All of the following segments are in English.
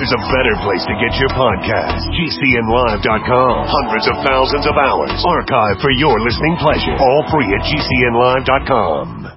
there's a better place to get your podcast. GCNlive.com. Hundreds of thousands of hours archived for your listening pleasure. All free at GCNlive.com.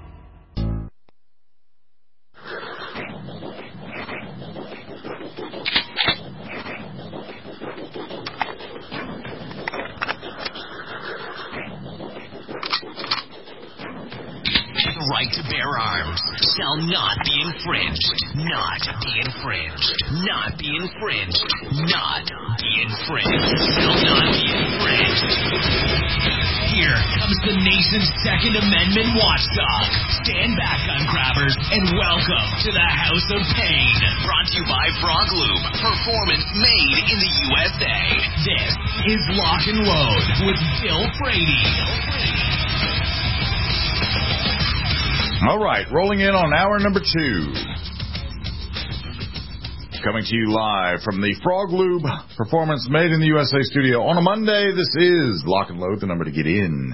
The right to bear arms shall not be infringed. Not be infringed. Not be infringed. Not be infringed. Shall not be infringed. Here comes the nation's Second Amendment watchdog. Stand back, gun grabbers, and welcome to the House of Pain. Brought to you by Frog Lube. Performance made in the USA. This is Lock and Load with Bill Brady. All right, rolling in on hour number 2. Coming to you live from the Frog Lube Performance Made in the USA studio on a Monday. This is Lock and Load, the number to get in,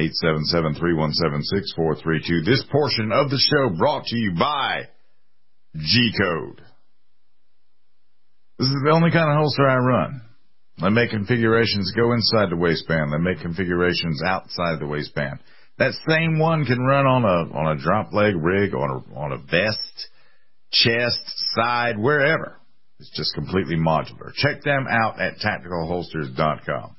877-317-6432. This portion of the show brought to you by G-Code. This is the only kind of holster I run. I make configurations go inside the waistband. I make configurations outside the waistband. That same one can run on a drop leg rig, on a vest, chest, side, wherever. It's just completely modular. Check them out at tacticalholsters.com.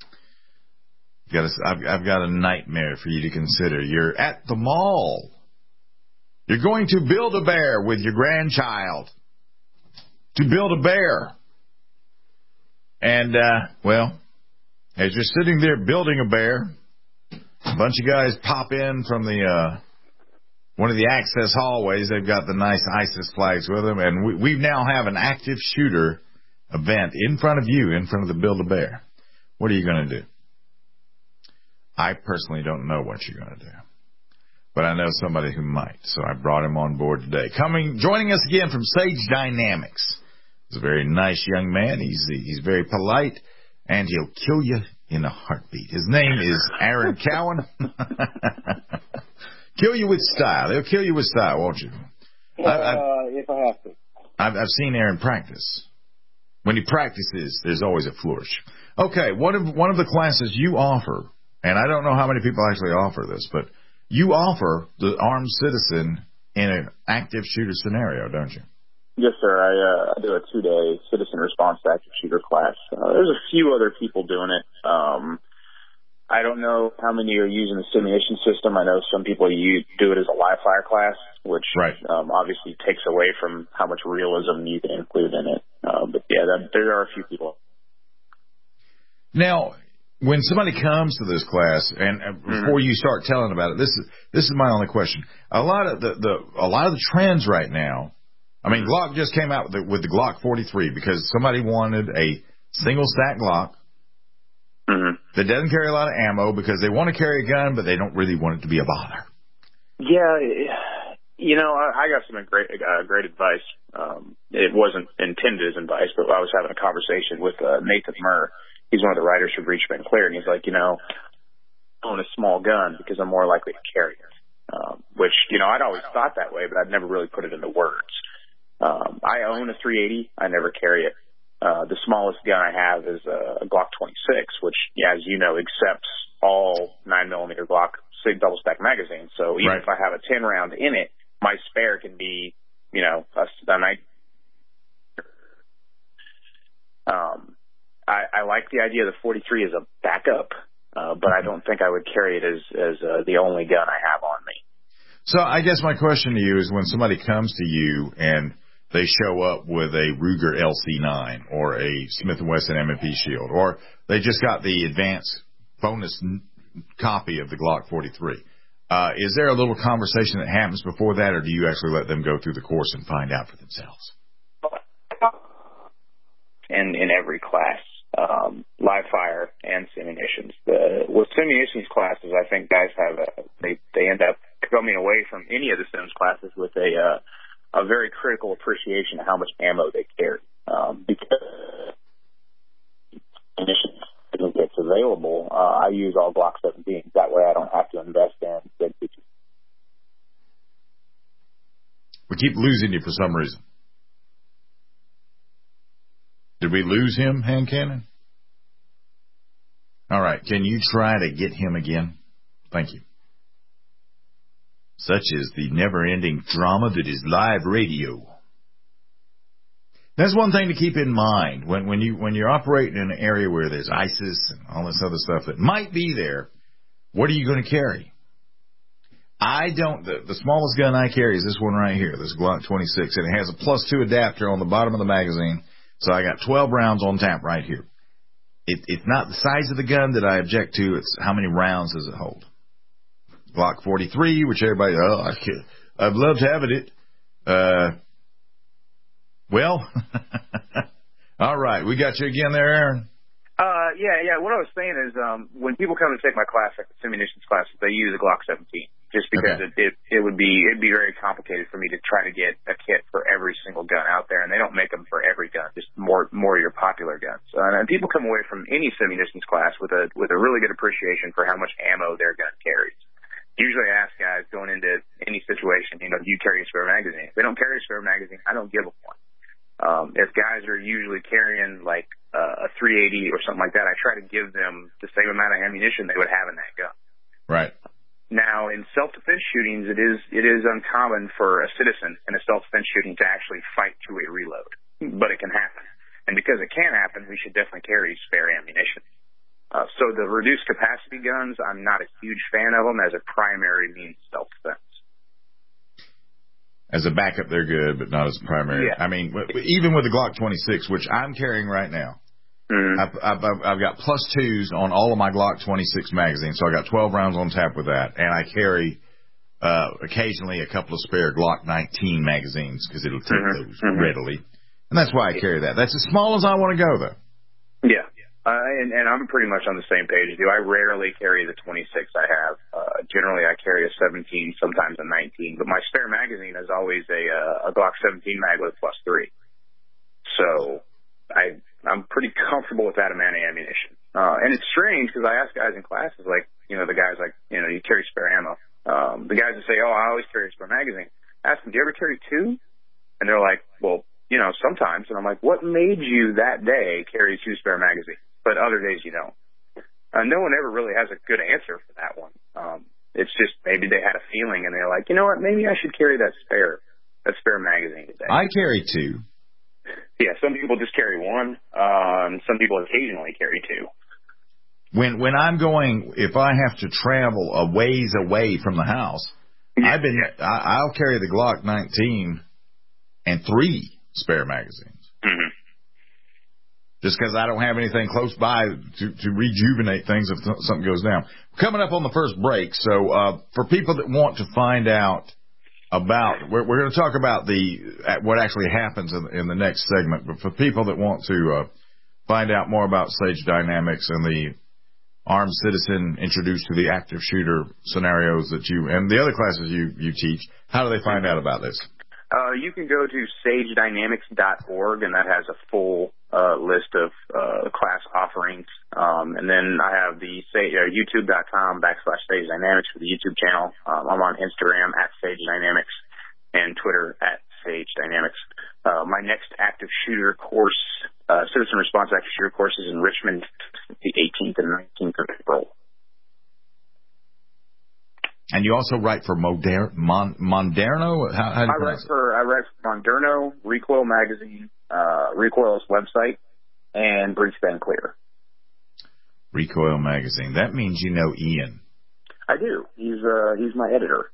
I've got a nightmare for you to consider. You're at the mall. You're going to Build-A-Bear with your grandchild. To build a bear. And, as you're sitting there building a bear, a bunch of guys pop in from the one of the access hallways. They've got the nice ISIS flags with them, and we now have an active shooter event in front of you, in front of the Build-A-Bear. What are you going to do? I personally don't know what you're going to do, but I know somebody who might, so I brought him on board today. Joining us again from Sage Dynamics. He's a very nice young man. He's very polite, and he'll kill you in a heartbeat. His name is Aaron Cowan. Kill you with style. He'll kill you with style, won't you? If I have to. I've seen Aaron practice. When he practices, there's always a flourish. Okay, one of the classes you offer, and I don't know how many people actually offer this, but you offer the armed citizen in an active shooter scenario, don't you? Yes, sir. I do a 2-day citizen response to active shooter class. There's a few other people doing it. I don't know how many are using the simulation system. I know some people do it as a live fire class, which obviously takes away from how much realism you can include in it. But yeah, there are a few people. Now, when somebody comes to this class, and before you start telling about it, this is my only question. A lot of the trends right now. I mean, Glock just came out with the Glock 43 because somebody wanted a single stack Glock that doesn't carry a lot of ammo because they want to carry a gun, but they don't really want it to be a bother. Yeah, I got some great advice. It wasn't intended as advice, but I was having a conversation with Nathan Murr. He's one of the writers for Breach Ben Clear, and he's like, I own a small gun because I'm more likely to carry it. Which, I'd always thought that way, but I'd never really put it into words. I own a 380. I never carry it. The smallest gun I have is a Glock 26, which, as you know, accepts all 9mm Glock double stack magazines. So even if I have a 10 round in it, my spare can be, a 9. I like the idea of the 43 as a backup, but I don't think I would carry it as the only gun I have on me. So I guess my question to you is when somebody comes to you and they show up with a Ruger LC9 or a Smith & Wesson M&P Shield, or they just got the advanced bonus copy of the Glock 43, is there a little conversation that happens before that, or do you actually let them go through the course and find out for themselves? In every class, live fire and simulations. With simulations classes, I think guys have they end up coming away from any of the sims classes with a very critical appreciation of how much ammo they carry, because ammunition that's available. I use all Glock 17s. That way, I don't have to invest in big features. We keep losing you for some reason. Did we lose him, Hand Cannon? All right. Can you try to get him again? Thank you. Such is the never-ending drama that is live radio. That's one thing to keep in mind when you're operating in an area where there's ISIS and all this other stuff that might be there. What are you going to carry? The smallest gun I carry is this one right here, this Glock 26, and it has a +2 adapter on the bottom of the magazine, so I got 12 rounds on tap right here. It's not the size of the gun that I object to, it's how many rounds does it hold. Glock 43, which everybody, I'd love to have it. Well, all right, we got you again there, Aaron. Yeah. What I was saying is, when people come to take my class, like the munitions classes, they use a Glock 17, just because it'd be very complicated for me to try to get a kit for every single gun out there, and they don't make them for every gun, just more of your popular guns. And people come away from any munitions class with a really good appreciation for how much ammo their gun carries. Usually I ask guys going into any situation, do you carry a spare magazine? If they don't carry a spare magazine, I don't give them one. If guys are usually carrying like a 380 or something like that, I try to give them the same amount of ammunition they would have in that gun. Right. Now, in self-defense shootings, it is uncommon for a citizen in a self-defense shooting to actually fight through a reload, but it can happen. And because it can happen, we should definitely carry spare ammunition. So the reduced capacity guns, I'm not a huge fan of them as a primary means of self-defense. As a backup, they're good, but not as a primary. Yeah. I mean, even with the Glock 26, which I'm carrying right now, I've got +2s on all of my Glock 26 magazines, so I got 12 rounds on tap with that, and I carry occasionally a couple of spare Glock 19 magazines because it'll take those readily, and that's why I carry that. That's as small as I want to go, though. Yeah. And I'm pretty much on the same page as you. I rarely carry the 26 I have. Generally, I carry a 17, sometimes a 19. But my spare magazine is always a Glock 17 mag with +3. So I'm pretty comfortable with that amount of ammunition. And it's strange because I ask guys in classes, like, the guys like, you carry spare ammo. The guys that say, I always carry a spare magazine. I ask them, do you ever carry 2? And they're like, well, sometimes. And I'm like, what made you that day carry 2 spare magazines? But other days you don't. No one ever really has a good answer for that one. It's just maybe they had a feeling and they're like, you know what, maybe I should carry that spare magazine today. I carry 2. Yeah, some people just carry 1. Some people occasionally carry 2. When I'm going, if I have to travel a ways away from the house, I'll carry the Glock 19 and 3 spare magazines. Mm-hmm. Just because I don't have anything close by to rejuvenate things if something goes down. Coming up on the first break, so for people that want to find out about, we're going to talk about what actually happens in the next segment, but for people that want to find out more about Sage Dynamics and the armed citizen introduced to the active shooter scenarios that you, and the other classes you teach, how do they find out about this? You can go to sagedynamics.org, and that has a full list of class offerings. And then I have the youtube.com/Sage Dynamics for the YouTube channel. I'm on Instagram @Sage Dynamics and Twitter @Sage Dynamics. My next active shooter course, Citizen Response Active Shooter course, is in Richmond, the 18th and 19th of April. And you also write for Moderno? How do you pronounce it? I write for Moderno, Recoil Magazine, Recoil's website, and Bridgestone Clear. Recoil Magazine. That means you know Ian. I do. He's my editor.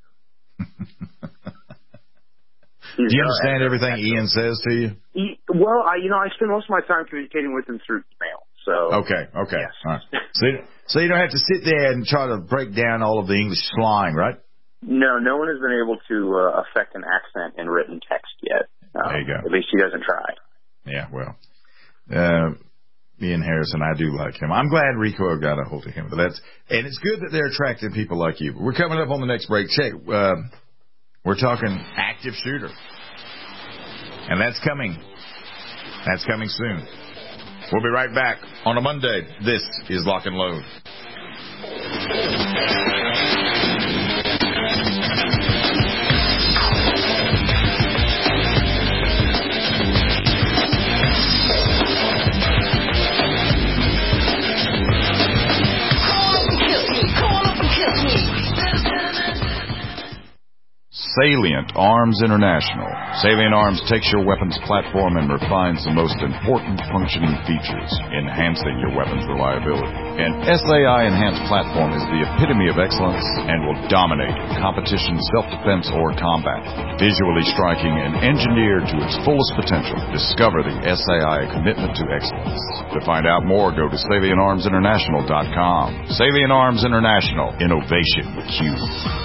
Do you understand everything Ian says to you? I spend most of my time communicating with him through email. So Okay. Yes. All right. So you don't have to sit there and try to break down all of the English slang, right? No one has been able to affect an accent in written text yet. There you go. At least he doesn't try. Yeah, well, Ian Harrison, I do like him. I'm glad Recoil got a hold of him, and it's good that they're attracting people like you. We're coming up on the next break. Check. We're talking active shooter, and that's coming. That's coming soon. We'll be right back on a Monday. This is Lock and Load. Salient Arms International. Salient Arms takes your weapons platform and refines the most important functioning features, enhancing your weapons reliability. An SAI enhanced platform is the epitome of excellence and will dominate competition, self-defense, or combat. Visually striking and engineered to its fullest potential, discover the SAI commitment to excellence. To find out more, go to SalientArmsInternational.com. Salient Arms International. Innovation with you.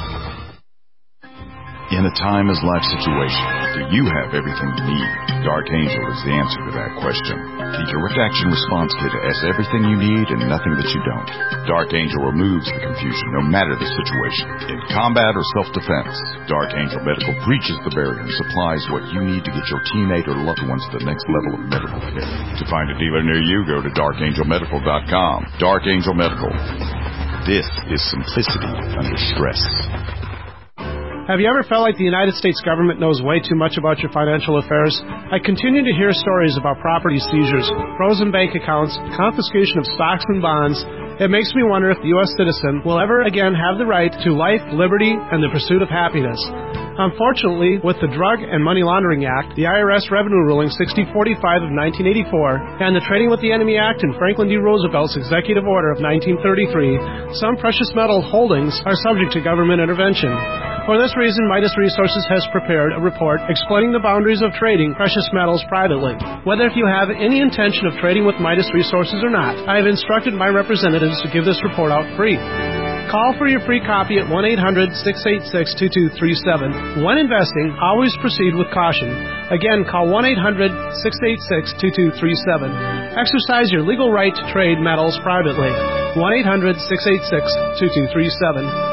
In a time as life situation, do you have everything you need? Dark Angel is the answer to that question. The Direct Action Response Kit has everything you need and nothing that you don't. Dark Angel removes the confusion, no matter the situation. In combat or self-defense, Dark Angel Medical breaches the barrier and supplies what you need to get your teammate or loved ones to the next level of medical care. To find a dealer near you, go to DarkAngelMedical.com. Dark Angel Medical. This is simplicity under stress. Have you ever felt like the United States government knows way too much about your financial affairs? I continue to hear stories about property seizures, frozen bank accounts, confiscation of stocks and bonds. It makes me wonder if the U.S. citizen will ever again have the right to life, liberty, and the pursuit of happiness. Unfortunately, with the Drug and Money Laundering Act, the IRS Revenue Ruling 6045 of 1984, and the Trading with the Enemy Act and Franklin D. Roosevelt's Executive Order of 1933, some precious metal holdings are subject to government intervention. For this reason, Midas Resources has prepared a report explaining the boundaries of trading precious metals privately. Whether if you have any intention of trading with Midas Resources or not, I have instructed my representatives to give this report out free. Call for your free copy at 1-800-686-2237. When investing, always proceed with caution. Again, call 1-800-686-2237. Exercise your legal right to trade metals privately. 1-800-686-2237.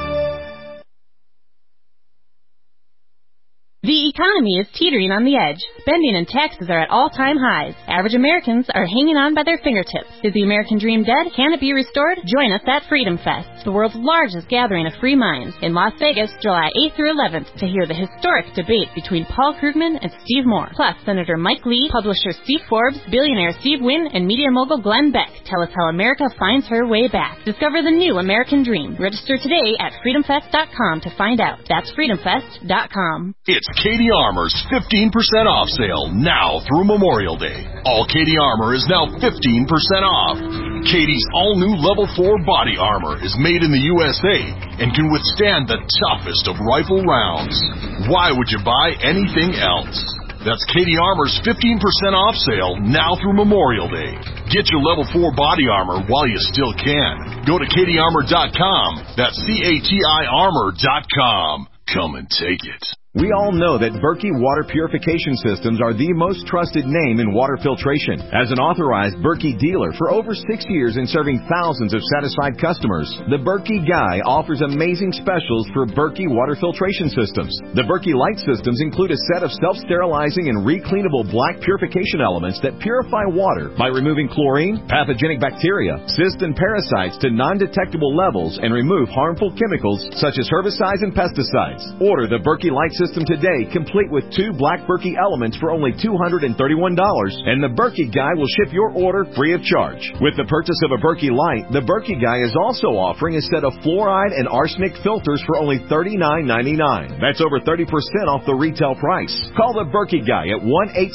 The economy is teetering on the edge. Spending and taxes are at all-time highs. Average Americans are hanging on by their fingertips. Is the American dream dead? Can it be restored? Join us at Freedom Fest, the world's largest gathering of free minds, in Las Vegas, July 8th through 11th, to hear the historic debate between Paul Krugman and Steve Moore. Plus, Senator Mike Lee, publisher Steve Forbes, billionaire Steve Wynn, and media mogul Glenn Beck tell us how America finds her way back. Discover the new American dream. Register today at freedomfest.com to find out. That's freedomfest.com. It's Katie Armour's 15% off sale now through Memorial Day. All Katie Armour is now 15% off. Katie's all-new Level 4 body armor is made in the USA and can withstand the toughest of rifle rounds. Why would you buy anything else? That's Katie Armour's 15% off sale now through Memorial Day. Get your Level 4 body armor while you still can. Go to KatieArmor.com. That's CATI Armor.com. Come and take it. We all know that Berkey Water Purification Systems are the most trusted name in water filtration. As an authorized Berkey dealer for over 6 years and serving thousands of satisfied customers, the Berkey Guy offers amazing specials for Berkey Water Filtration Systems. The Berkey Light Systems include a set of self-sterilizing and recleanable black purification elements that purify water by removing chlorine, pathogenic bacteria, cysts, and parasites to non-detectable levels and remove harmful chemicals such as herbicides and pesticides. Order the Berkey Light System today, complete with 2 black Berkey elements for only $231, and the Berkey Guy will ship your order free of charge. With the purchase of a Berkey Light, the Berkey Guy is also offering a set of fluoride and arsenic filters for only $39.99. That's over 30% off the retail price. Call the Berkey Guy at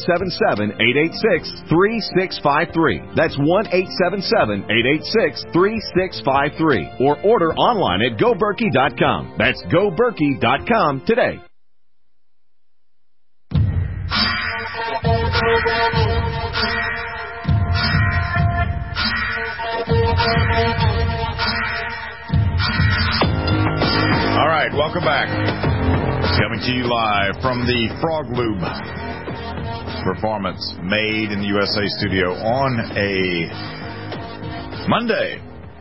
1-877-886-3653. That's 1-877-886-3653. Or order online at GoBerkey.com. That's GoBerkey.com today. All right, welcome back. Coming to you live from the Frog Lube Performance Made in the USA studio on a Monday.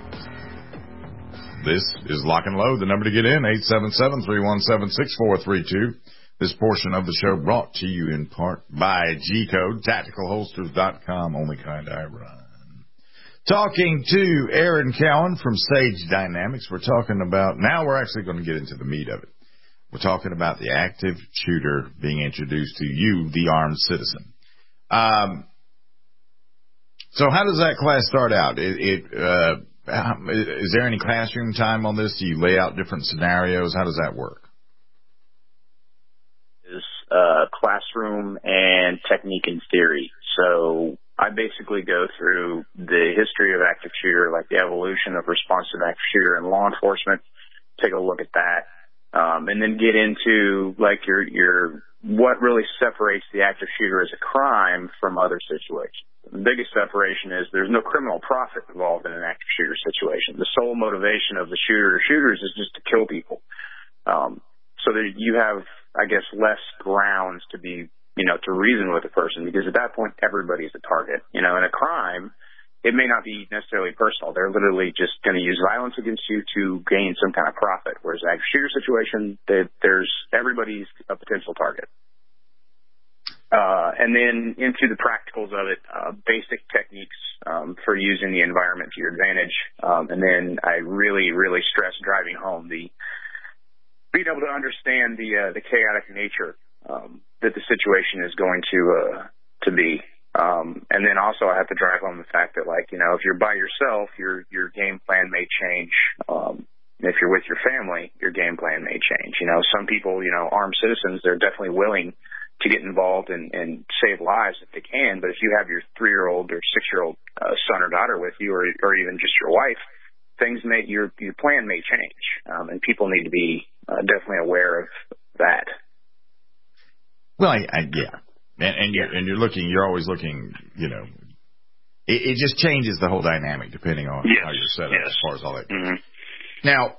This is Lock and Load. The number to get in, 877-317-6432. This portion of the show brought to you in part by G-Code, TacticalHolsters.com, only kind I run. Talking to Aaron Cowan from Sage Dynamics. We're talking about, now we're actually going to get into the meat of it. We're talking about the active shooter being introduced to you, the armed citizen. So how does that class start out? Is there any classroom time on this? Do you lay out different scenarios? How does that work? classroom and technique and theory. So I basically go through the history of active shooter, like the evolution of responsive active shooter in law enforcement, take a look at that, and then get into like your what really separates the active shooter as a crime from other situations. The biggest separation is there's no criminal profit involved in an active shooter situation. The sole motivation of the shooter or shooters is just to kill people. So that you have, I guess, less grounds to be, to reason with a person, because at that point, everybody's a target. In a crime, it may not be necessarily personal. They're literally just going to use violence against you to gain some kind of profit. Whereas an active shooter situation, there's everybody's a potential target. And then into the practicals of it, basic techniques for using the environment to your advantage. And then I really, really stress driving home being able to understand the chaotic nature that the situation is going to be. And then also I have to drive home the fact that, like, if you're by yourself, your game plan may change. If you're with your family, your game plan may change. Some people, armed citizens, they're definitely willing to get involved and save lives if they can. But if you have your 3-year-old or 6-year-old son or daughter with you, or even just your wife, your plan may change. And people need to be definitely aware of that. Well, yeah. And you're always looking, it just changes the whole dynamic depending on how you're set up as far as all that goes. Mm-hmm. Now,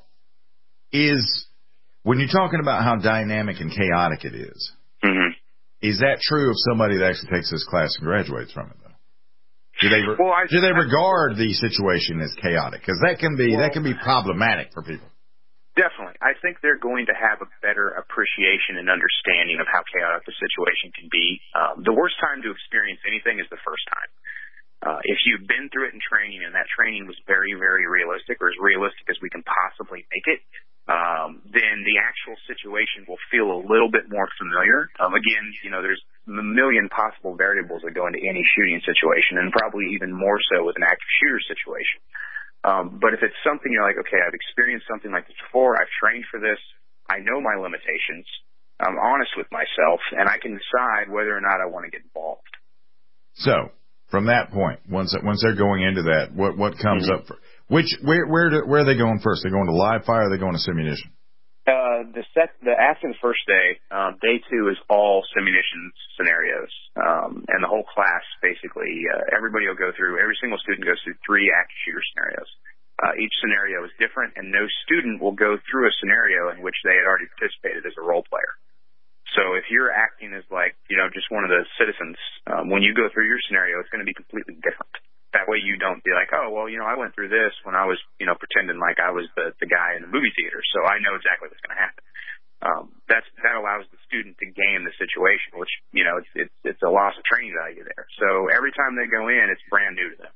when you're talking about how dynamic and chaotic it is, mm-hmm. is that true of somebody that actually takes this class and graduates from it, though? Do they regard the situation as chaotic? Because that can be problematic for people. Definitely. I think they're going to have a better appreciation and understanding of how chaotic the situation can be. The worst time to experience anything is the first time. If you've been through it in training and that training was very, very realistic, or as realistic as we can possibly make it, then the actual situation will feel a little bit more familiar. Again, there's a million possible variables that go into any shooting situation, and probably even more so with an active shooter situation. But if it's something you're like, okay, I've experienced something like this before, I've trained for this, I know my limitations, I'm honest with myself, and I can decide whether or not I want to get involved. So, from that point, once they're going into that, what comes mm-hmm. up? Where are they going first? They're going to live fire, or are they going to simunition? After the first day, day 2 is all simunition scenarios, and the whole class basically, every single student goes through 3 active shooter scenarios. Each scenario is different, and no student will go through a scenario in which they had already participated as a role player. So if you're acting as just one of the citizens, when you go through your scenario, it's going to be completely different. That way you don't be like, oh, well, I went through this when I was, pretending like I was the guy in the movie theater, so I know exactly what's going to happen. That allows the student to game the situation, which, it's a loss of training value there. So every time they go in, it's brand new to them,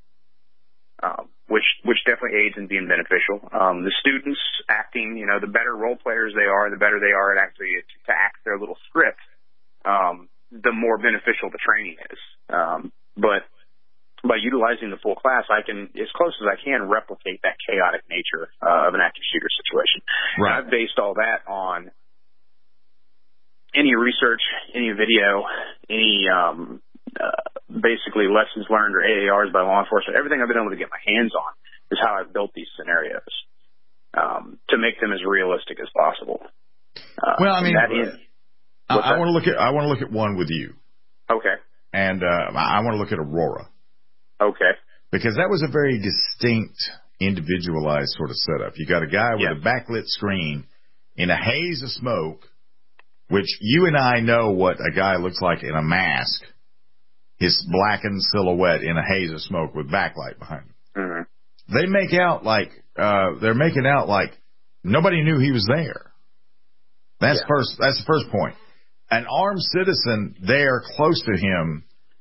which definitely aids in being beneficial. The students acting, the better role players they are, the better they are at actually to act their little script, the more beneficial the training is. But by utilizing the full class, I can, as close as I can, replicate that chaotic nature of an active shooter situation. Right. And I've based all that on any research, any video, any basically lessons learned or AARs by law enforcement. Everything I've been able to get my hands on is how I've built these scenarios to make them as realistic as possible. Well, I mean, I want to look at one with you. Okay. And I want to look at Aurora. Okay. Because that was a very distinct, individualized sort of setup. You got a guy with a backlit screen in a haze of smoke, which you and I know what a guy looks like in a mask, his blackened silhouette in a haze of smoke with backlight behind him. Mm-hmm. They make out like they're making out like nobody knew he was there. That's the first point. An armed citizen there close to him,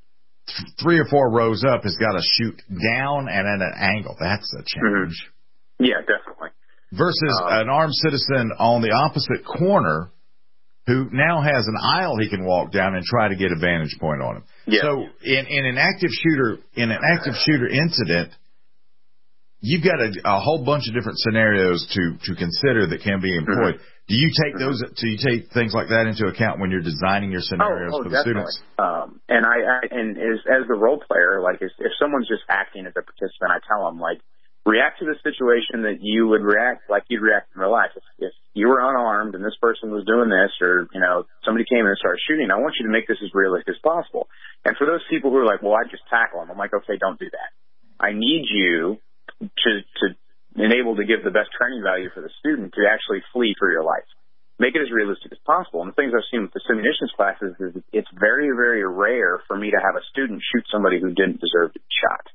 3 or 4 rows up, has got to shoot down and at an angle. That's a change. Mm-hmm. Yeah, definitely. Versus an armed citizen on the opposite corner who now has an aisle he can walk down and try to get a vantage point on him. Yeah. So in an active shooter incident, you've got a whole bunch of different scenarios to consider that can be employed. Do you take things like that into account when you're designing your scenarios for the definitely. students? And as the role player, like if someone's just acting as a participant, I tell them, like, react to the situation that you would react like you'd react in real life. If you were unarmed and this person was doing this, or, you know, somebody came in and started shooting, I want you to make this as realistic as possible. And for those people who are like, well, I'd just tackle them, I'm like, okay, don't do that. I need you to enable to give the best training value for the student to actually flee for your life. Make it as realistic as possible. And the things I've seen with the simulations classes is it's very, very rare for me to have a student shoot somebody who didn't deserve to be shot.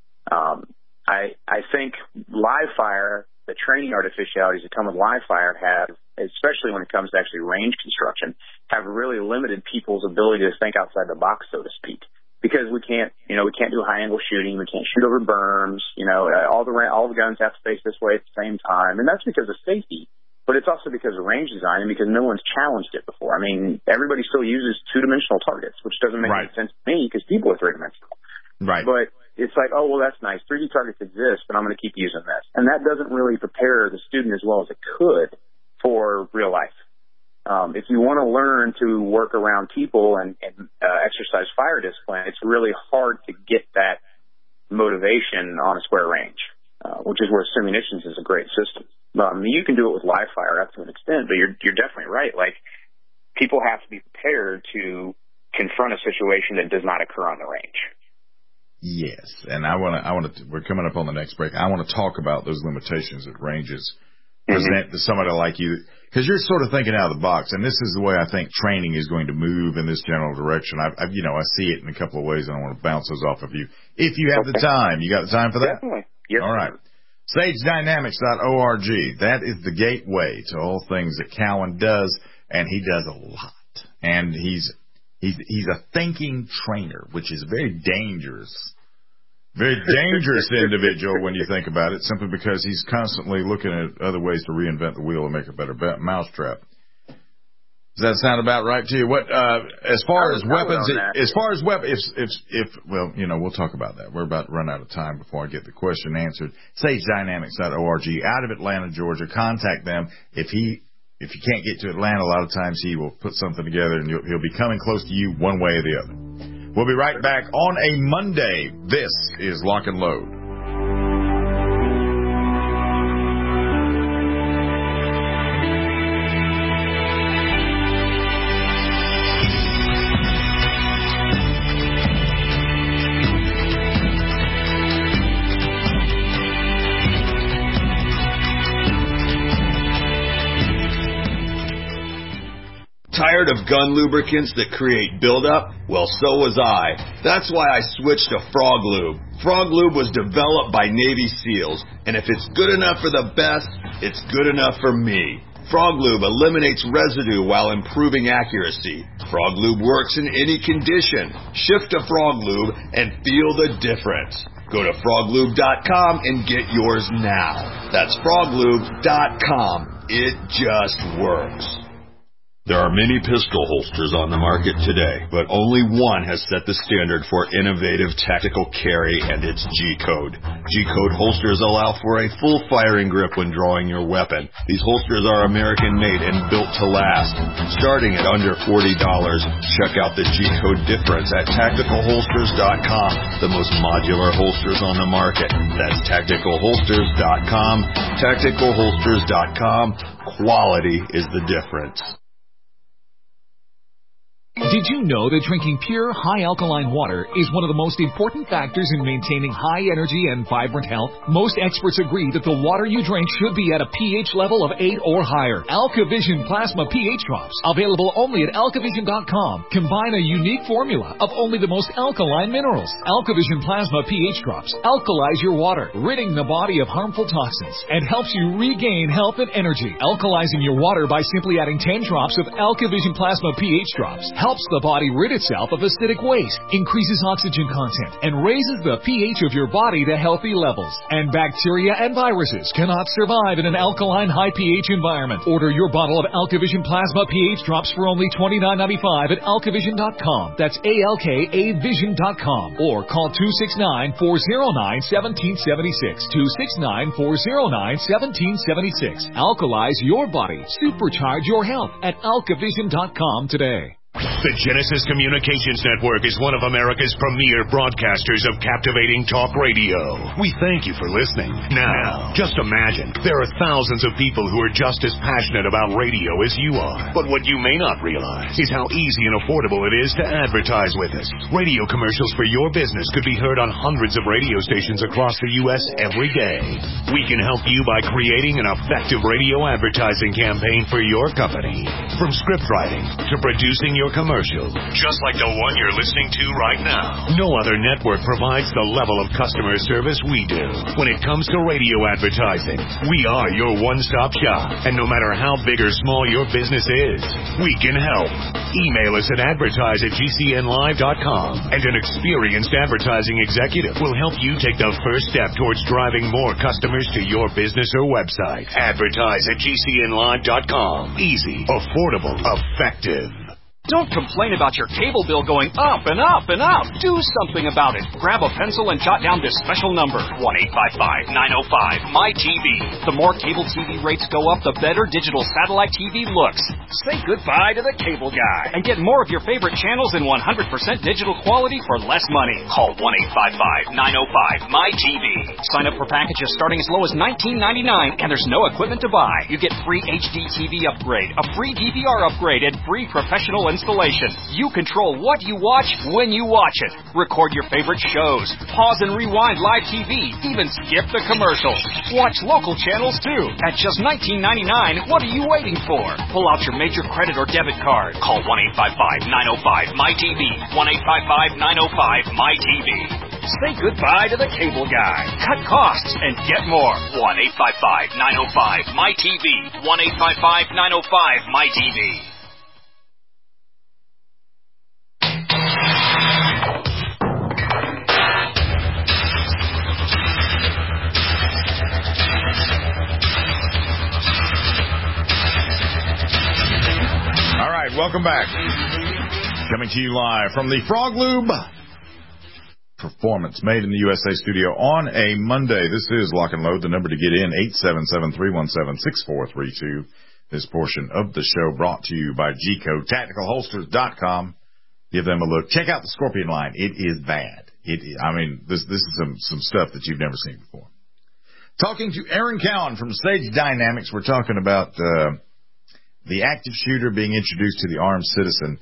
I think live fire, the training artificialities that come with live fire have, especially when it comes to actually range construction, have really limited people's ability to think outside the box, so to speak. Because we can't do high angle shooting. We can't shoot over berms. All the guns have to face this way at the same time. And that's because of safety. But it's also because of range design and because no one's challenged it before. I mean, everybody still uses two-dimensional targets, which doesn't make any sense to me because people are three-dimensional. Right. But it's like, oh, well, that's nice. 3D targets exist, but I'm going to keep using this. And that doesn't really prepare the student as well as it could for real life. If you want to learn to work around people and exercise fire discipline, it's really hard to get that motivation on a square range, which is where Simunitions is a great system. You can do it with live fire up to an extent, but you're definitely right. Like, people have to be prepared to confront a situation that does not occur on the range. Yes, and we're coming up on the next break. I want to talk about those limitations that ranges present to somebody like you, because you're sort of thinking out of the box, and this is the way I think training is going to move in this general direction. I see it in a couple of ways, and I want to bounce those off of you. If you have the time. You got the time for that? Definitely. Yes, all right. SageDynamics.org. That is the gateway to all things that Cowan does, and he does a lot. And he's a thinking trainer, which is very dangerous individual when you think about it, simply because he's constantly looking at other ways to reinvent the wheel and make a better mousetrap. Does that sound about right to you? What as far as weapons, we'll talk about that. We're about to run out of time before I get the question answered. SageDynamics.org, out of Atlanta, Georgia. Contact them. If you can't get to Atlanta, a lot of times he will put something together, and he'll be coming close to you one way or the other. We'll be right back on a Monday. This is Lock and Load. Tired of gun lubricants that create buildup? Well, so was I. That's why I switched to Frog Lube. Frog Lube was developed by Navy SEALs, and if it's good enough for the best, it's good enough for me. Frog Lube eliminates residue while improving accuracy. Frog Lube works in any condition. Shift to Frog Lube and feel the difference. Go to froglube.com and get yours now. That's froglube.com. It just works. There are many pistol holsters on the market today, but only one has set the standard for innovative tactical carry, and it's G-Code. G-Code holsters allow for a full firing grip when drawing your weapon. These holsters are American-made and built to last. Starting at under $40, check out the G-Code difference at TacticalHolsters.com, the most modular holsters on the market. That's TacticalHolsters.com. TacticalHolsters.com. Quality is the difference. Did you know that drinking pure, high-alkaline water is one of the most important factors in maintaining high energy and vibrant health? Most experts agree that the water you drink should be at a pH level of 8 or higher. AlkaVision Plasma pH Drops, available only at alkavision.com, combine a unique formula of only the most alkaline minerals. AlkaVision Plasma pH Drops alkalize your water, ridding the body of harmful toxins, and helps you regain health and energy. Alkalizing your water by simply adding 10 drops of AlkaVision Plasma pH Drops helps the body rid itself of acidic waste, increases oxygen content, and raises the pH of your body to healthy levels. And bacteria and viruses cannot survive in an alkaline high pH environment. Order your bottle of AlkaVision Plasma pH drops for only $29.95 at alkavision.com. That's ALKAvision.com. Or call 269-409-1776. 269-409-1776. Alkalize your body. Supercharge your health at alkavision.com today. The Genesis Communications Network is one of America's premier broadcasters of captivating talk radio. We thank you for listening. Now, just imagine, there are thousands of people who are just as passionate about radio as you are. But what you may not realize is how easy and affordable it is to advertise with us. Radio commercials for your business could be heard on hundreds of radio stations across the U.S. every day. We can help you by creating an effective radio advertising campaign for your company. From script writing to producing your commercial, just like the one you're listening to right now. No other network provides the level of customer service we do. When it comes to radio advertising, we are your one-stop shop. And no matter how big or small your business is, we can help. Email us at advertise@gcnlive.com, and an experienced advertising executive will help you take the first step towards driving more customers to your business or website. Advertise@gcnlive.com. Easy, affordable, effective. Don't complain about your cable bill going up and up and up. Do something about it. Grab a pencil and jot down this special number, 1-855-905-MY-TV. The more cable TV rates go up, the better digital satellite TV looks. Say goodbye to the cable guy and get more of your favorite channels in 100% digital quality for less money. Call 1-855-905-MY-TV. Sign up for packages starting as low as $19.99, and there's no equipment to buy. You get free HD TV upgrade, a free DVR upgrade, and free professional installation. You control what you watch when you watch it. Record your favorite shows. Pause and rewind live TV. Even skip the commercials. Watch local channels too. At just $19.99, what are you waiting for? Pull out your major credit or debit card. Call 1-855-905-MY-TV. 1-855-905-MY-TV. Say goodbye to the cable guy. Cut costs and get more. 1-855-905-MY-TV. 1-855-905-MY-TV. All right, welcome back. Coming to you live from the Frog Lube Performance Made in the USA studio on a Monday. This is Lock and Load. The number to get in, 877-317-6432. This portion of the show brought to you by G-Code, TacticalHolsters.com. Give them a look. Check out the Scorpion line. It is bad. This is some stuff that you've never seen before. Talking to Aaron Cowan from Sage Dynamics, we're talking about the active shooter being introduced to the armed citizen.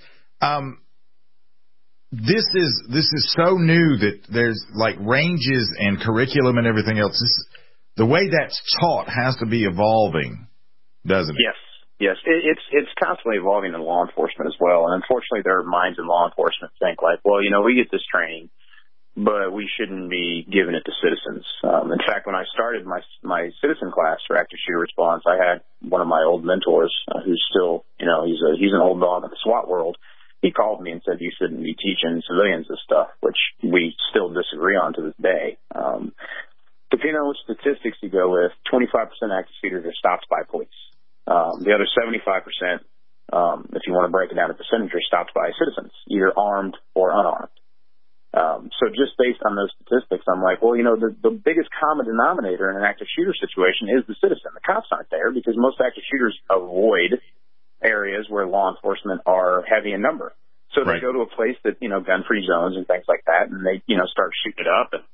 This is so new that there's like ranges and curriculum and everything else. The way that's taught has to be evolving, doesn't it? Yes. It's constantly evolving in law enforcement as well. And unfortunately, there are minds in law enforcement think like, well, we get this training, but we shouldn't be giving it to citizens. In fact, when I started my citizen class for active shooter response, I had one of my old mentors who's still, he's an old dog in the SWAT world. He called me and said, you shouldn't be teaching civilians this stuff, which we still disagree on to this day. Depending on which statistics you go with, 25% active shooters are stopped by police. The other 75%, if you want to break it down to percentage, are stopped by citizens, either armed or unarmed. So just based on those statistics, I'm like, well, the biggest common denominator in an active shooter situation is the citizen. The cops aren't there because most active shooters avoid areas where law enforcement are heavy in number. So they go to a place that, gun-free zones and things like that, and they, start shooting it up. And,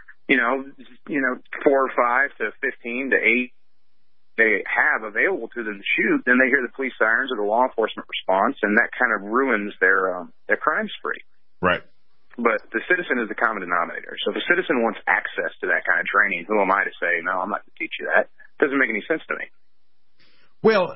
4 or 5 to 15 to 8 they have available to them to shoot, then they hear the police sirens or the law enforcement response, and that kind of ruins their crime spree. Right. But the citizen is the common denominator. So if a citizen wants access to that kind of training, who am I to say, no, I'm not going to teach you that? It doesn't make any sense to me. Well,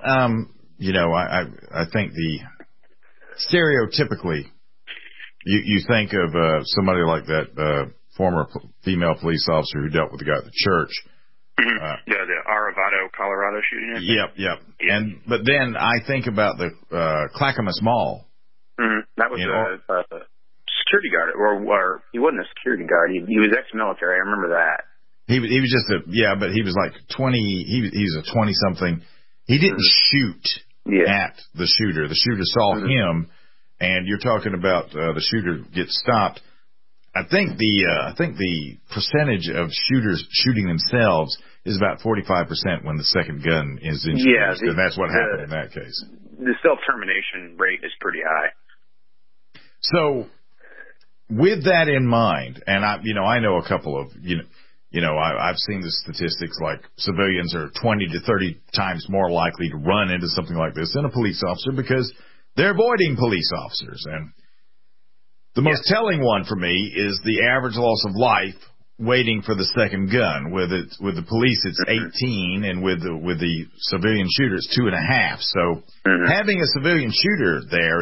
I think stereotypically, you think of somebody like that former female police officer who dealt with the guy at the church. The Aravado, Colorado shooting. Yep. But then I think about the Clackamas Mall That was a security guard, or he wasn't a security guard. He was ex-military. I remember that. He was just but he was like 20. He was a 20-something. He didn't shoot at the shooter. The shooter saw him, and you're talking about the shooter gets stopped. I think the percentage of shooters shooting themselves is about 45% when the second gun is introduced, and that's what happened in that case. The self-termination rate is pretty high. So, with that in mind, and I know a couple of I've seen the statistics like civilians are 20 to 30 times more likely to run into something like this than a police officer because they're avoiding police officers. And the most telling one for me is the average loss of life waiting for the second gun. With the police, it's 18, and with the civilian shooter, it's 2.5. So having a civilian shooter there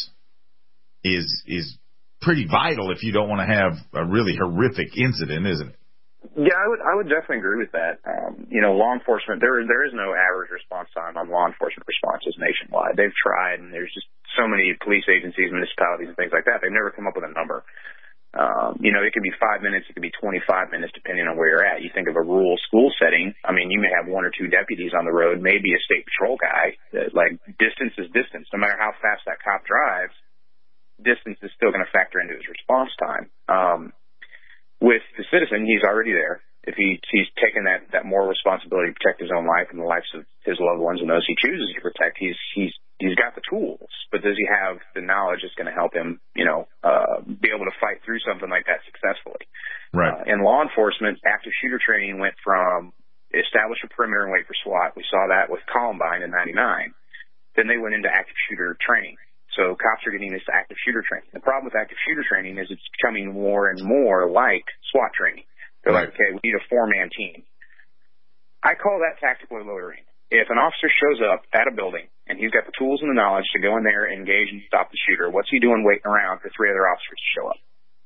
is pretty vital if you don't want to have a really horrific incident, isn't it? Yeah, I would definitely agree with that. Law enforcement, there is no average response time on law enforcement responses nationwide. They've tried, and there's just so many police agencies, municipalities, and things like that. They've never come up with a number. It could be 5 minutes, it could be 25 minutes, depending on where you're at. You think of a rural school setting. I mean, you may have 1 or 2 deputies on the road, maybe a state patrol guy. Like, distance is distance. No matter how fast that cop drives, distance is still going to factor into his response time. With the citizen, he's already there. If he's taken that moral responsibility to protect his own life and the lives of his loved ones and those he chooses to protect, he's got the tools. But does he have the knowledge that's going to help him, be able to fight through something like that successfully? Right. In law enforcement, active shooter training went from establish a perimeter and wait for SWAT. We saw that with Columbine in '99. Then they went into active shooter training. So cops are getting this active shooter training. The problem with active shooter training is it's becoming more and more like SWAT training. They're like, okay, we need a 4-man team. I call that tactical loitering. If an officer shows up at a building and he's got the tools and the knowledge to go in there, engage, and stop the shooter, what's he doing waiting around for 3 other officers to show up?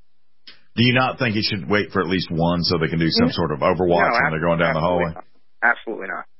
Do you not think he should wait for at least one so they can do some sort of overwatch when they're going down the hallway? Absolutely not.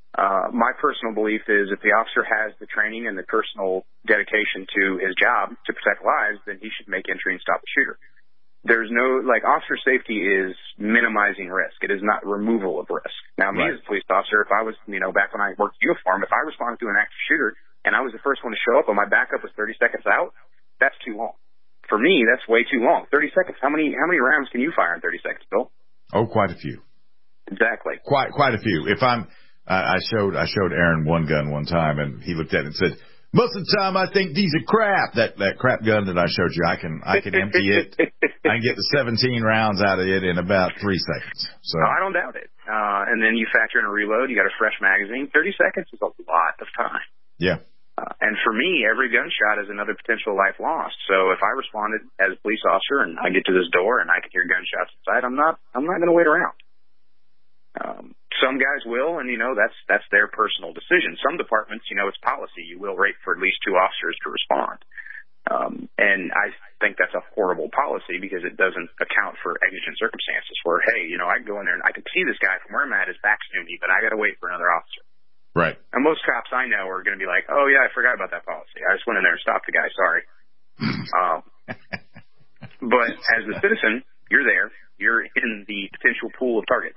My personal belief is if the officer has the training and the personal dedication to his job to protect lives, then he should make entry and stop the shooter. There's no, officer safety is minimizing risk. It is not removal of risk. Now, me as a police officer, if I was, back when I worked uniform, if I responded to an active shooter and I was the first one to show up and my backup was 30 seconds out, that's too long. For me, that's way too long. 30 seconds. How many rounds can you fire in 30 seconds, Bill? Oh, quite a few. Exactly. Quite a few. If I showed Aaron one gun one time, and he looked at it and said, "Most of the time, I think these are crap." That crap gun that I showed you, I can empty it. I can get the 17 rounds out of it in about 3 seconds. So I don't doubt it. And then you factor in a reload. You got a fresh magazine. 30 seconds is a lot of time. Yeah. And for me, every gunshot is another potential life lost. So if I responded as a police officer and I get to this door and I can hear gunshots inside, I'm not going to wait around. Some guys will, and that's their personal decision. Some departments, it's policy. You will wait for at least 2 officers to respond. And I think that's a horrible policy because it doesn't account for exigent circumstances where, hey, I can go in there and I can see this guy from where I'm at, his back's to me, but I got to wait for another officer. Right. And most cops I know are going to be like, oh, yeah, I forgot about that policy. I just went in there and stopped the guy. Sorry. But as a citizen, you're there. You're in the potential pool of targets.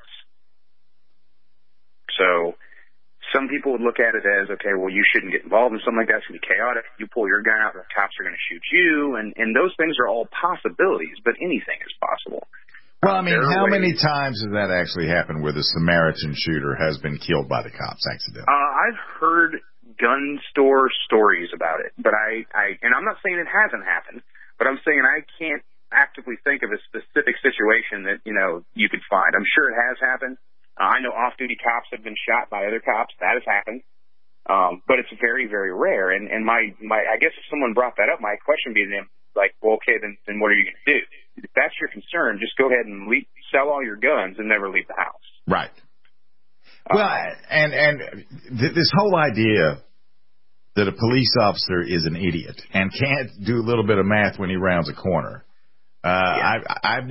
So some people would look at it as, okay, well, you shouldn't get involved in something like that. It's going to be chaotic. You pull your gun out, the cops are going to shoot you. And those things are all possibilities, but anything is possible. Well, I mean, how many times has that actually happened where the Samaritan shooter has been killed by the cops accidentally? I've heard gun store stories about it, but and I'm not saying it hasn't happened, but I'm saying I can't actively think of a specific situation that, you could find. I'm sure it has happened. I know off-duty cops have been shot by other cops. That has happened. But it's very, very rare. And I guess if someone brought that up, my question would be to them, like, well, okay, then what are you going to do? If that's your concern, just go ahead and sell all your guns and never leave the house. Right. Well, and this whole idea that a police officer is an idiot and can't do a little bit of math when he rounds a corner. I'm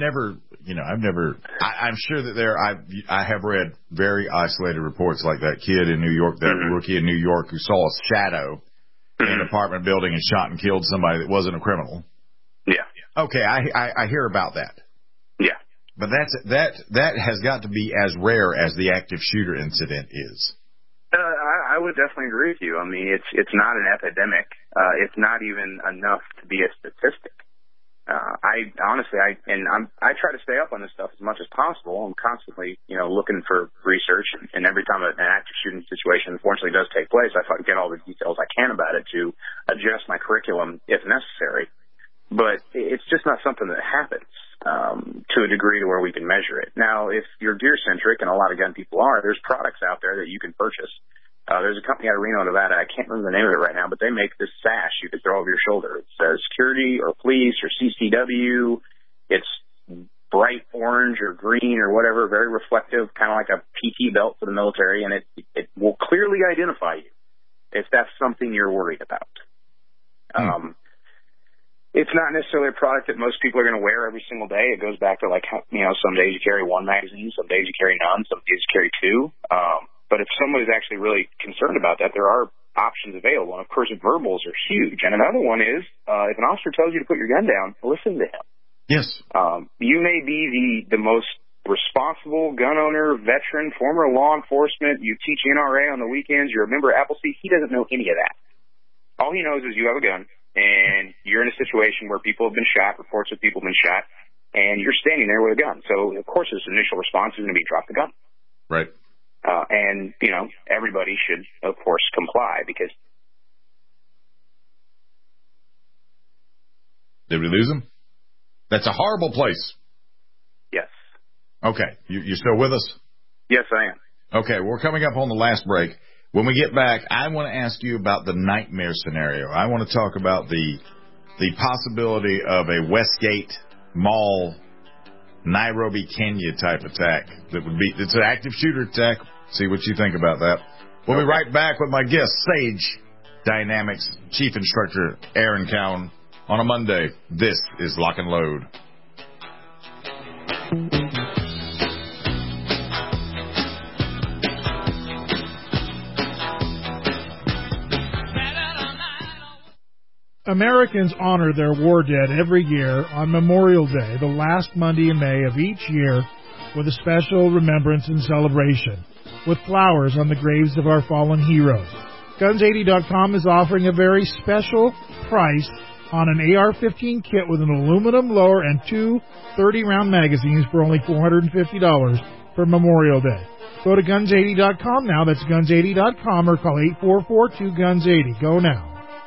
sure that I have read very isolated reports like that kid in New York, that rookie in New York who saw a shadow in an apartment building and shot and killed somebody that wasn't a criminal. Yeah. Okay, I hear about that. Yeah. But that has got to be as rare as the active shooter incident is. I would definitely agree with you. I mean, it's not an epidemic. It's not even enough to be a statistic. I try to stay up on this stuff as much as possible. I'm constantly, looking for research, and every time an active shooting situation unfortunately does take place, I try to get all the details I can about it to adjust my curriculum if necessary. But it's just not something that happens to a degree to where we can measure it. Now, if you're gear-centric, and a lot of gun people are, there's products out there that you can purchase. There's a company out of Reno, Nevada. I can't remember the name of it right now, but they make this sash you can throw over your shoulder. It says security or police or CCW. It's bright orange or green or whatever, very reflective, kind of like a PT belt for the military, and it will clearly identify you if that's something you're worried about. It's not necessarily a product that most people are going to wear every single day. It goes back to some days you carry one magazine, some days you carry none, some days you carry two. But if someone is actually really concerned about that, there are options available. And, of course, verbals are huge. And another one is if an officer tells you to put your gun down, listen to him. Yes. You may be the most responsible gun owner, veteran, former law enforcement. You teach NRA on the weekends. You're a member of Appleseed. He doesn't know any of that. All he knows is you have a gun, and you're in a situation where people have been shot, reports of people have been shot, and you're standing there with a gun. So, of course, his initial response is going to be drop the gun. Right. And, everybody should, of course, comply because. Did we lose him? That's a horrible place. Yes. Okay. You're still with us? Yes, I am. Okay. We're coming up on the last break. When we get back, I want to ask you about the nightmare scenario. I want to talk about the possibility of a Westgate Mall, Nairobi, Kenya type attack. It's an active shooter attack. See what you think about that. We'll be right back with my guest, Sage Dynamics Chief Instructor Aaron Cowan, on a Monday. This is Lock and Load. Americans honor their war dead every year on Memorial Day, the last Monday in May of each year, with a special remembrance and celebration, with flowers on the graves of our fallen heroes. Guns80.com is offering a very special price on an AR-15 kit with an aluminum lower and two 30-round magazines for only $450 for Memorial Day. Go to Guns80.com now. That's Guns80.com, or call 844-2-GUNS80. Go now.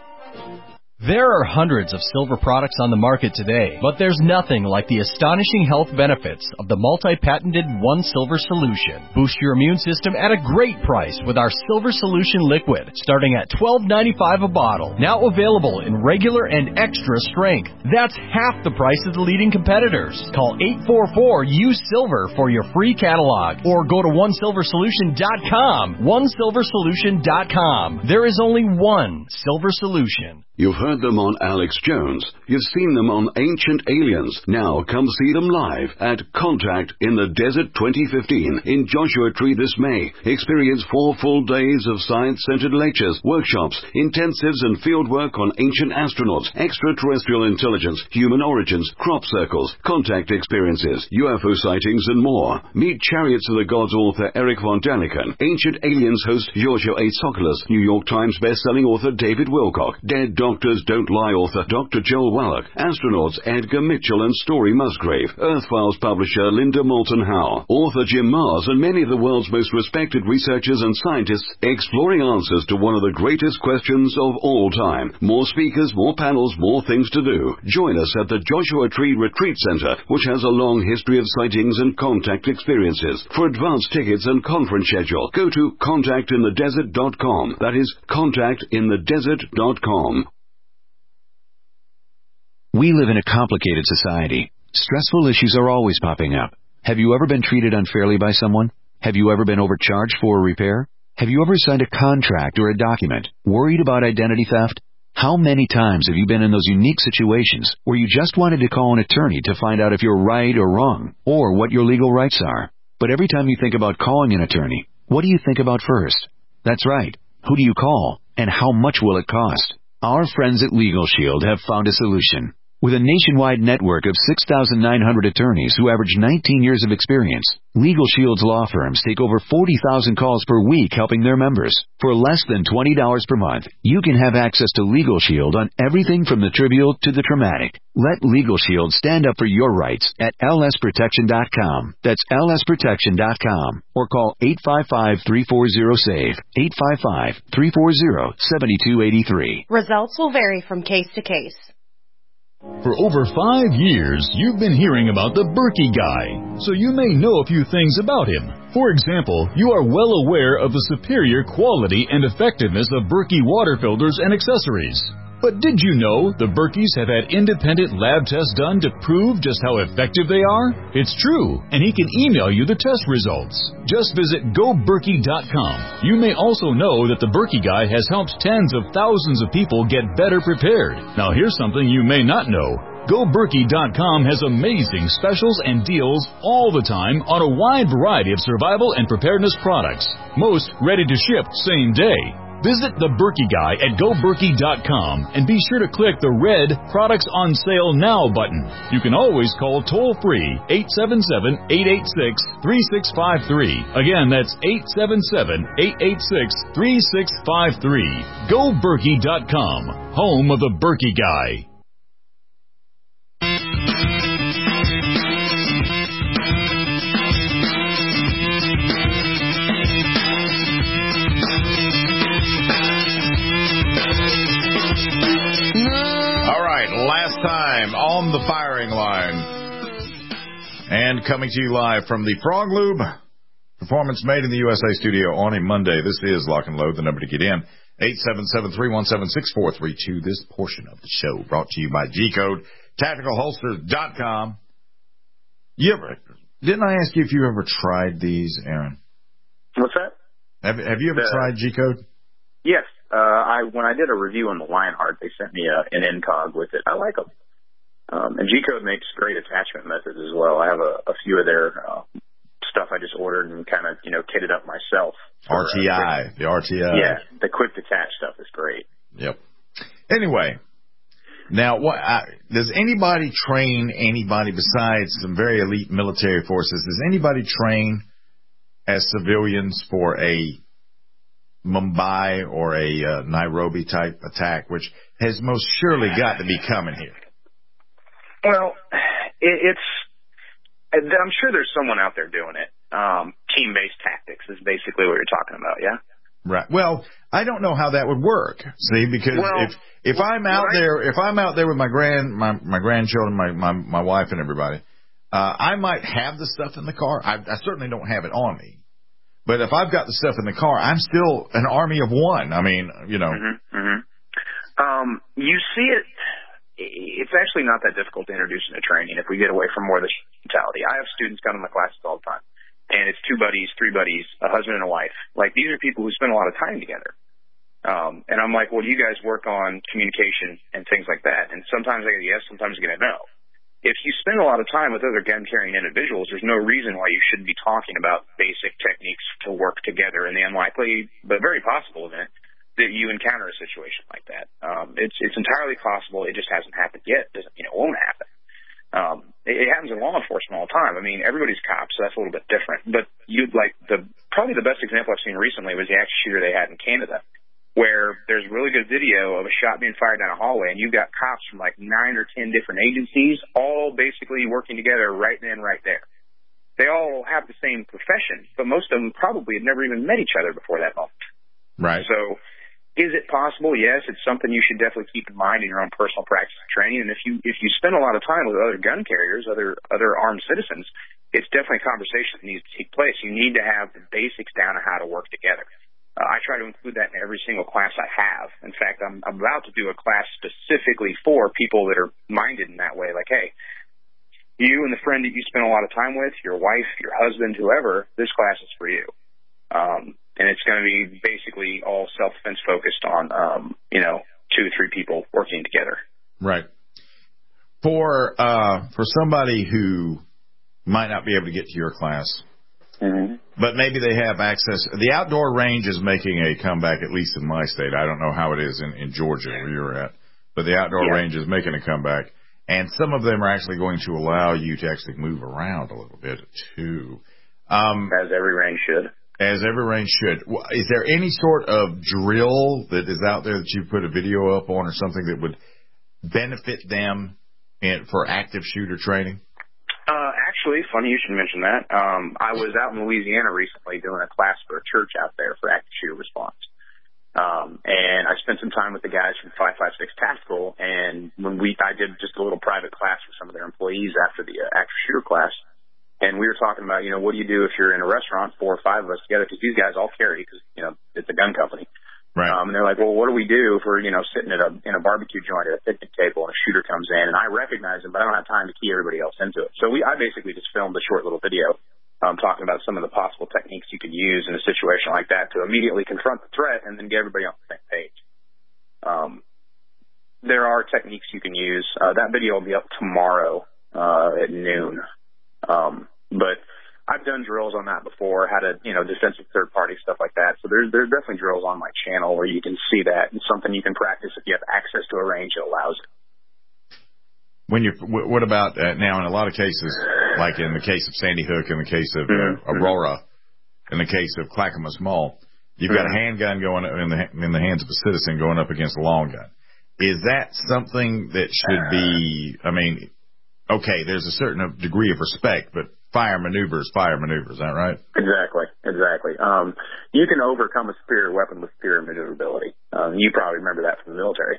There are hundreds of silver products on the market today, but there's nothing like the astonishing health benefits of the multi-patented One Silver Solution. Boost your immune system at a great price with our Silver Solution Liquid, starting at $12.95 a bottle. Now available in regular and extra strength. That's half the price of the leading competitors. Call 844-USILVER for your free catalog, or go to OneSilverSolution.com. OneSilverSolution.com. There is only one Silver Solution. You've heard them on Alex Jones. You've seen them on Ancient Aliens. Now come see them live at Contact in the Desert 2015 in Joshua Tree this May. Experience 4 full days of science-centered lectures, workshops, intensives, and fieldwork on ancient astronauts, extraterrestrial intelligence, human origins, crop circles, contact experiences, UFO sightings, and more. Meet Chariots of the Gods author Eric von Daniken, Ancient Aliens host Giorgio A. Tsoukalos, New York Times best-selling author David Wilcock, Dead Doctors Don't Lie author Dr. Joel Wallach, astronauts Edgar Mitchell and Story Musgrave, Earth Files publisher Linda Moulton Howe, author Jim Mars, and many of the world's most respected researchers and scientists exploring answers to one of the greatest questions of all time. More speakers, more panels, more things to do. Join us at the Joshua Tree Retreat Center, which has a long history of sightings and contact experiences. For advance tickets and conference schedule, go to contactinthedesert.com. That is contactinthedesert.com. We live in a complicated society. Stressful issues are always popping up. Have you ever been treated unfairly by someone? Have you ever been overcharged for a repair? Have you ever signed a contract or a document? Worried about identity theft? How many times have you been in those unique situations where you just wanted to call an attorney to find out if you're right or wrong, or what your legal rights are? But every time you think about calling an attorney, what do you think about first? That's right. Who do you call, and how much will it cost? Our friends at Legal Shield have found a solution. With a nationwide network of 6,900 attorneys who average 19 years of experience, Legal Shield's law firms take over 40,000 calls per week helping their members. For less than $20 per month, you can have access to Legal Shield on everything from the trivial to the traumatic. Let Legal Shield stand up for your rights at lsprotection.com. That's lsprotection.com. Or call 855-340-SAVE, 855-340-7283. Results will vary from case to case. For over 5 years, you've been hearing about the Berkey Guy, so you may know a few things about him. For example, you are well aware of the superior quality and effectiveness of Berkey water filters and accessories. But did you know the Berkeys have had independent lab tests done to prove just how effective they are? It's true, and he can email you the test results. Just visit GoBerkey.com. You may also know that the Berkey Guy has helped tens of thousands of people get better prepared. Now here's something you may not know. GoBerkey.com has amazing specials and deals all the time on a wide variety of survival and preparedness products. Most ready to ship same day. Visit the Berkey Guy at GoBerkey.com and be sure to click the red Products on Sale Now button. You can always call toll-free 877-886-3653. Again, that's 877-886-3653. GoBerkey.com, home of the Berkey Guy. Last time on the firing line. And coming to you live from the Frog Lube Performance Made in the USA studio on a Monday. This is Lock and Load, the number to get in. 877-317-6432. This portion of the show brought to you by G-Code, TacticalHolsters.com. Didn't I ask you if you ever tried these, Aaron? What's that? Have you ever tried G-Code? Yes. When I did a review on the Lionheart, they sent me an Incog with it. I like them. And G-Code makes great attachment methods as well. I have a few of their stuff I just ordered and kind of, kitted up myself. RTI, the RTI. Yeah, the quick detach stuff is great. Yep. Anyway, now does anybody train anybody besides some very elite military forces? Does anybody train as civilians for a Mumbai or a Nairobi type attack, which has most surely got to be coming here? Well, I'm sure there's someone out there doing it. Team-based tactics is basically what you're talking about, yeah? Right. Well, I don't know how that would work. See, because if I'm out there with my grandchildren, my wife and everybody, I might have the stuff in the car. I certainly don't have it on me. But if I've got the stuff in the car, I'm still an army of one. I mean, You see it. It's actually not that difficult to introduce into training if we get away from more of the mentality. I have students come to my classes all the time, and it's 2 buddies, 3 buddies, a husband and a wife. Like, these are people who spend a lot of time together. And I'm like, well, do you guys work on communication and things like that? And sometimes I get a yes, sometimes I get a no. If you spend a lot of time with other gun-carrying individuals, there's no reason why you shouldn't be talking about basic techniques to work together in the unlikely, but very possible event that you encounter a situation like that. It's entirely possible. It just hasn't happened yet. It won't happen. It happens in law enforcement all the time. I mean, everybody's cops, so that's a little bit different. But probably the best example I've seen recently was the active shooter they had in Canada, where there's really good video of a shot being fired down a hallway, and you've got cops from like 9 or 10 different agencies all basically working together right then, right there. They all have the same profession, but most of them probably had never even met each other before that moment. Right. So is it possible? Yes, it's something you should definitely keep in mind in your own personal practice and training. And if you spend a lot of time with other gun carriers, other armed citizens, it's definitely a conversation that needs to take place. You need to have the basics down on how to work together. I try to include that in every single class I have. In fact, I'm about to do a class specifically for people that are minded in that way. Like, hey, you and the friend that you spend a lot of time with, your wife, your husband, whoever, this class is for you. And it's going to be basically all self-defense focused on, 2 or 3 people working together. Right. For somebody who might not be able to get to your class, But maybe they have access. The outdoor range is making a comeback, at least in my state. I don't know how it is in Georgia where you're at, but the outdoor range is making a comeback. And some of them are actually going to allow you to actually move around a little bit, too. As every range should. As every range should. Is there any sort of drill that is out there that you put a video up on or something that would benefit them for active shooter training? Actually, funny you should mention that. I was out in Louisiana recently doing a class for a church out there for active shooter response. And I spent some time with the guys from 556 Tactical, and I did just a little private class for some of their employees after the active shooter class, and we were talking about, what do you do if you're in a restaurant, 4 or 5 of us together, because these guys all carry, because, it's a gun company. Right. And they're like, well, what do we do if we're, sitting in a barbecue joint at a picnic table and a shooter comes in, and I recognize him, but I don't have time to key everybody else into it. So I basically just filmed a short little video talking about some of the possible techniques you could use in a situation like that to immediately confront the threat and then get everybody on the same page. There are techniques you can use. That video will be up tomorrow at noon. But I've done drills on that before, how to, defensive third party, stuff like that. So there's definitely drills on my channel where you can see that. It's something you can practice if you have access to a range that allows it. What about now in a lot of cases, like in the case of Sandy Hook, in the case of Aurora, in the case of Clackamas Mall, you've got a handgun going in the hands of a citizen going up against a long gun. Is that something that should be, okay, there's a certain degree of respect, but fire maneuver, is that right? Exactly. You can overcome a superior weapon with superior maneuverability. You probably remember that from the military.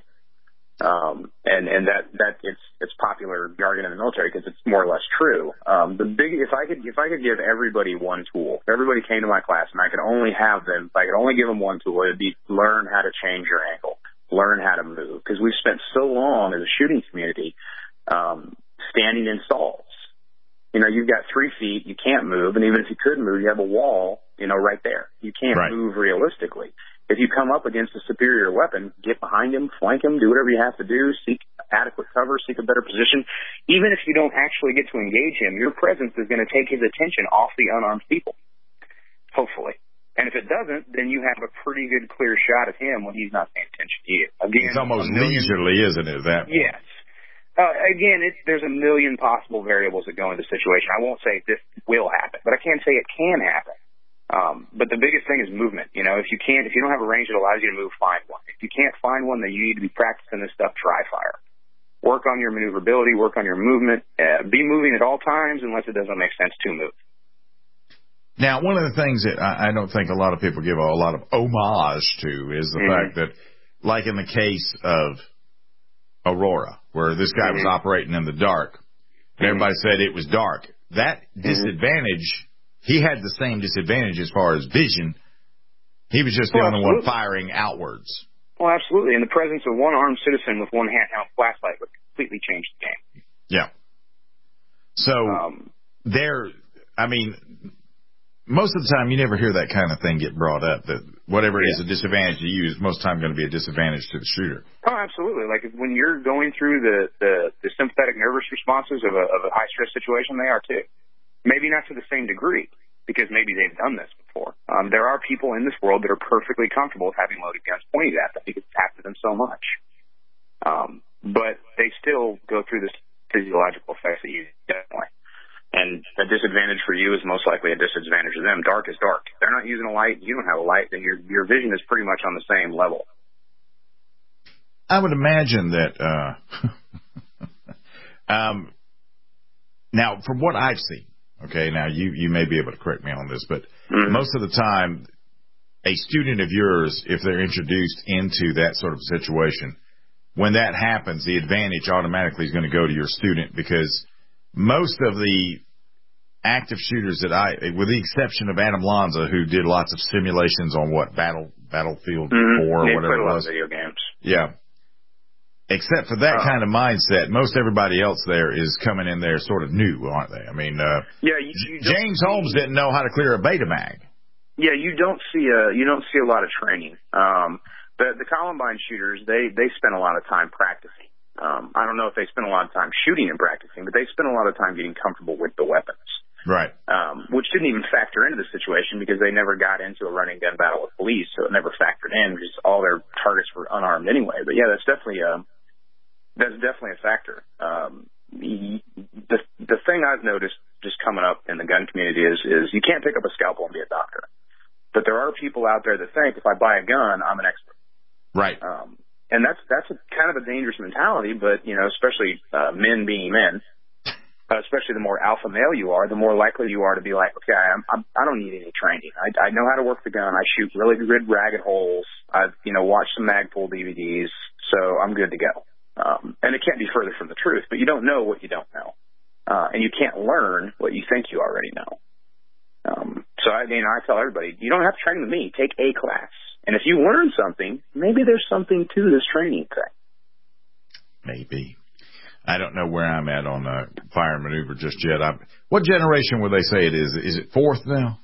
And that it's popular jargon in the military because it's more or less true. If I could give everybody one tool, if everybody came to my class and I could only give them one tool, it'd be learn how to change your angle, learn how to move. Because we've spent so long as a shooting community, standing in stalls. You've got 3 feet, you can't move, and even if you could move, you have a wall, right there. You can't move realistically. If you come up against a superior weapon, get behind him, flank him, do whatever you have to do, seek adequate cover, seek a better position. Even if you don't actually get to engage him, your presence is going to take his attention off the unarmed people, hopefully. And if it doesn't, then you have a pretty good, clear shot at him when he's not paying attention to you. Again, it's almost leisurely, isn't it? Yes. Again, there's a million possible variables that go into the situation. I won't say this will happen, but I can say it can happen. But the biggest thing is movement. If you don't have a range that allows you to move, find one. If you can't find one, then you need to be practicing this stuff, try fire. Work on your maneuverability, work on your movement. Be moving at all times unless it doesn't make sense to move. Now, one of the things that I don't think a lot of people give a lot of homage to is the fact that, like in the case of Aurora, where this guy was operating in the dark, and everybody said it was dark. That disadvantage, he had the same disadvantage as far as vision. He was just the only one firing outwards. Well, absolutely. And the presence of one armed citizen with one handheld flashlight would completely change the game. Yeah. So, most of the time you never hear that kind of thing get brought up, that whatever is a disadvantage to you is most of the time going to be a disadvantage to the shooter. Oh, absolutely. Like when you're going through the sympathetic nervous responses of a high-stress situation, they are too. Maybe not to the same degree, because maybe they've done this before. There are people in this world that are perfectly comfortable with having loaded guns pointed at them because it's happened to them so much. But they still go through this physiological effects that you definitely. And a disadvantage for you is most likely a disadvantage to them. Dark is dark. If they're not using a light, you don't have a light, then your vision is pretty much on the same level. I would imagine that, now, from what I've seen, okay, now you may be able to correct me on this, but most of the time, a student of yours, if they're introduced into that sort of situation, when that happens, the advantage automatically is going to go to your student, because most of the active shooters that with the exception of Adam Lanza, who did lots of simulations on Battlefield 4 or whatever it was. Video games. Yeah. Except for that kind of mindset, most everybody else there is coming in there sort of new, aren't they? I mean, James Holmes didn't know how to clear a Betamax. Yeah, you don't see a lot of training. The Columbine shooters, they spend a lot of time practicing. I don't know if they spend a lot of time shooting and practicing, but they spend a lot of time getting comfortable with the weapons. Right. Which shouldn't even factor into the situation because they never got into a running gun battle with police, so it never factored in because all their targets were unarmed anyway. But yeah, that's definitely a factor. The thing I've noticed just coming up in the gun community is you can't pick up a scalpel and be a doctor. But there are people out there that think if I buy a gun, I'm an expert. Right. And that's a kind of a dangerous mentality, but, especially men being men, especially the more alpha male you are, the more likely you are to be like, okay, I don't need any training. I know how to work the gun. I shoot really good ragged holes. I've, watched some Magpul DVDs, so I'm good to go. And it can't be further from the truth, but you don't know what you don't know. And you can't learn what you think you already know. So I tell everybody, you don't have to train with me. Take a class. And if you learn something, maybe there's something to this training thing. Maybe. I don't know where I'm at on fire and maneuver just yet. What generation would they say it is? Is it fourth now?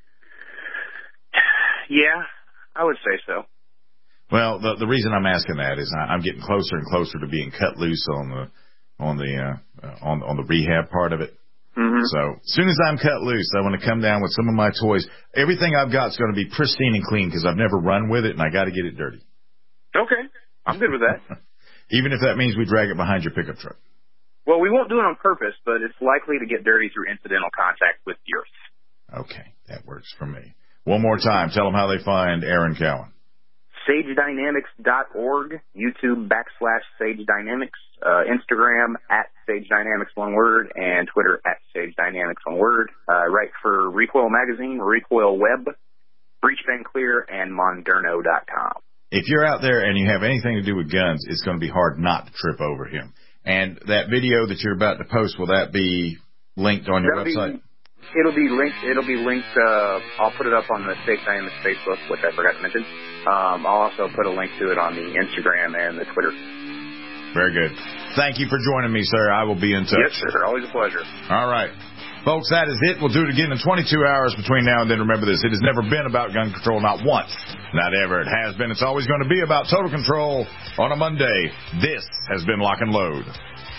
Yeah, I would say so. Well, the reason I'm asking that is I'm getting closer and closer to being cut loose on the rehab part of it. Mm-hmm. So as soon as I'm cut loose, I want to come down with some of my toys. Everything I've got is going to be pristine and clean because I've never run with it, and I got to get it dirty. Okay, I'm good with that. Even if that means we drag it behind your pickup truck. Well, we won't do it on purpose, but it's likely to get dirty through incidental contact with the earth. Okay, that works for me. One more time, tell them how they find Aaron Cowan. SageDynamics.org, YouTube /SageDynamics, Instagram @SageDynamics, one word, and Twitter @SageDynamics, one word. Write for Recoil Magazine, Recoil Web, Breach Been Clear, and Monderno.com. If you're out there and you have anything to do with guns, it's going to be hard not to trip over him. And that video that you're about to post, will that be linked on your website? It'll be linked. I'll put it up on the Sage Dynamics Facebook, which I forgot to mention. I'll also put a link to it on the Instagram and the Twitter. Very good. Thank you for joining me, sir. I will be in touch. Yes, sir. Always a pleasure. All right. Folks, that is it. We'll do it again in 22 hours between now and then. Remember this. It has never been about gun control. Not once. Not ever. It has been. It's always going to be about total control on a Monday. This has been Lock and Load.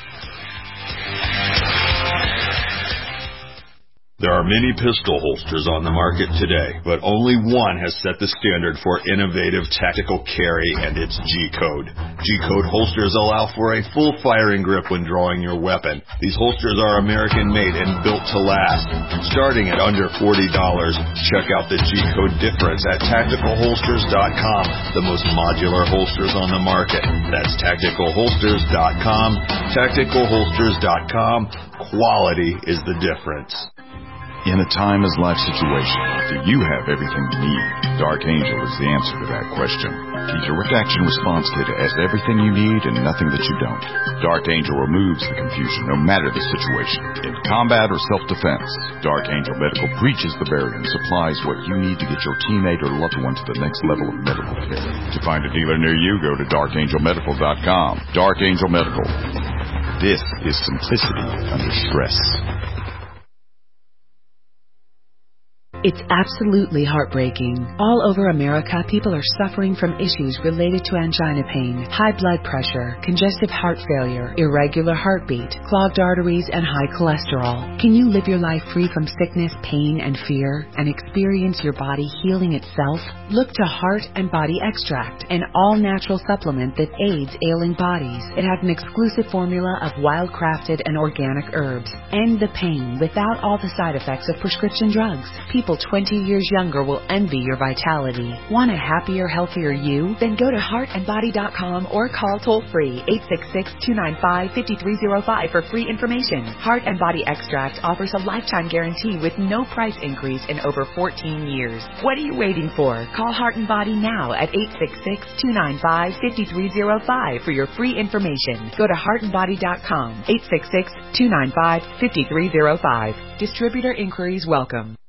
There are many pistol holsters on the market today, but only one has set the standard for innovative tactical carry and its G-code. G-code holsters allow for a full firing grip when drawing your weapon. These holsters are American-made and built to last. Starting at under $40, check out the G-code difference at TacticalHolsters.com, the most modular holsters on the market. That's TacticalHolsters.com. TacticalHolsters.com. Quality is the difference. In a time-as-life situation, do you have everything you need? Dark Angel is the answer to that question. Keep your Redaction Response Kit has everything you need and nothing that you don't. Dark Angel removes the confusion no matter the situation. In combat or self-defense, Dark Angel Medical breaches the barrier and supplies what you need to get your teammate or loved one to the next level of medical care. To find a dealer near you, go to darkangelmedical.com. Dark Angel Medical. This is simplicity under stress. It's absolutely heartbreaking. All over America, people are suffering from issues related to angina pain, high blood pressure, congestive heart failure, irregular heartbeat, clogged arteries, and high cholesterol. Can you live your life free from sickness, pain, and fear, and experience your body healing itself? Look to Heart and Body Extract, an all-natural supplement that aids ailing bodies. It has an exclusive formula of wild-crafted and organic herbs. End the pain without all the side effects of prescription drugs. People 20 years younger will envy your vitality. Want a happier, healthier you? Then go to heartandbody.com or call toll-free 866-295-5305 for free information. Heart and Body Extract offers a lifetime guarantee with no price increase in over 14 years. What are you waiting for? Call Heart and Body now at 866-295-5305 for your free information. Go to heartandbody.com, 866-295-5305. Distributor inquiries welcome.